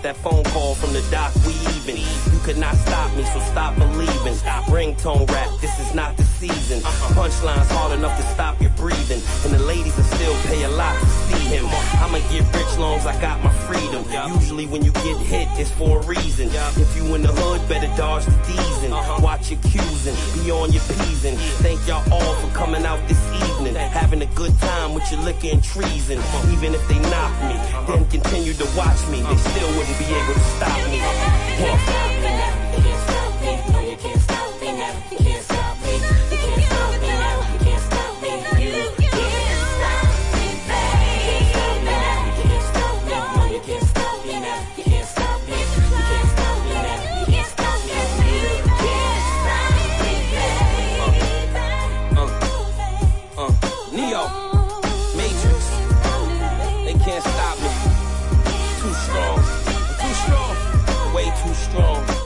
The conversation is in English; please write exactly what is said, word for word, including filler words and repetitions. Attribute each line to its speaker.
Speaker 1: that phone call from the doc, we even. You could not stop me, so stop believing. Ringtone rap, this is not the season. Punchlines hard enough to stop your breathing, and the ladies will still pay a lot to see him. I'ma get rich long as I got my freedom. Usually when you get hit, it's for a reason. If you in the hood, better dodge the D's and watch your Q's and be on your P's. And thank y'all all for coming out this evening, having a good time with your liquor and treason. Even if they knock me, then continue to watch me, they still wouldn't be able to stop me. Neo.